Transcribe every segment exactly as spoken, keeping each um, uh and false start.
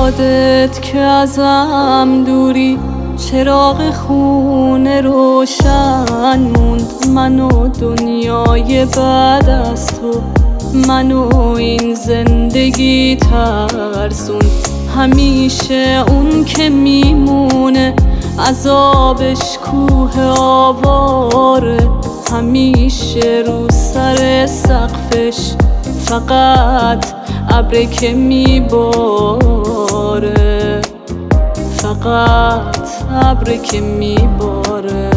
یادت که ازم دوری، چراغ خونه روشن موند. من و دنیای بعد از تو، من و این زندگی ترسون. همیشه اون که میمونه عذابش کوه آواره، همیشه رو سر سقفش فقط ابر که میباره، فقط ابر که میباره.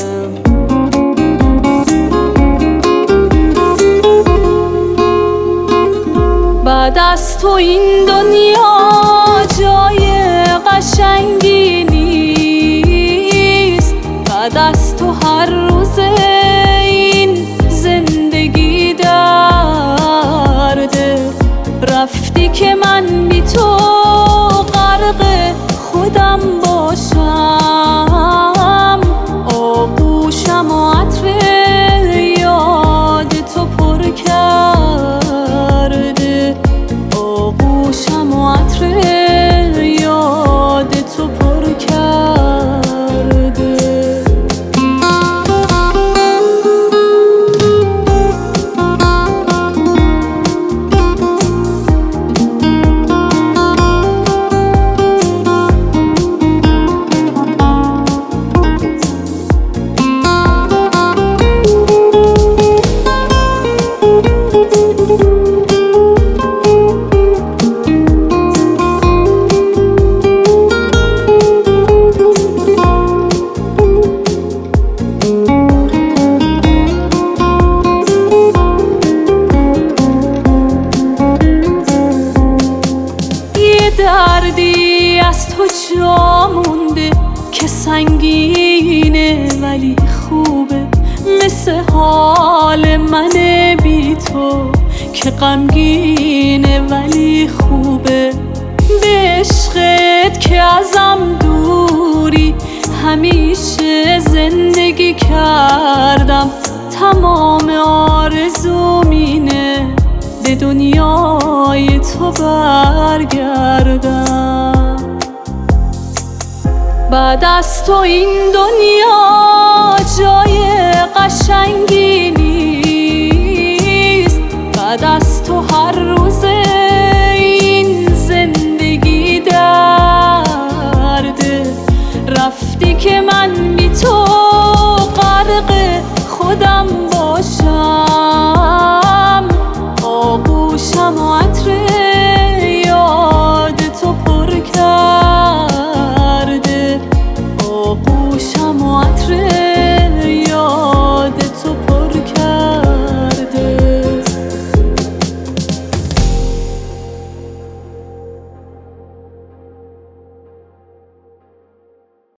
بعد از تو این دنیا جای قشنگی نیست، بعد از تو هر روز این زندگی درده. رفتی که من بی تو غرق خودم باشم، آغوشم و عطر یاد تو پر کرده، آغوشم و عطر یاد تو پر کرده. دردی از تو جا مونده که سنگینه ولی خوبه، مثل حال من بی تو که غمگینه ولی خوبه. به عشقت که ازم دوری همیشه زندگی کردم، تمام آرزوم اینه به دنیای تو برگردم. بعد از تو این دنیا جای قشنگی نیست،